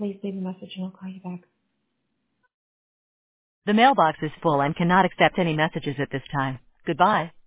Please leave a message and I'll call you back. The mailbox is full and cannot accept any messages at this time. Goodbye.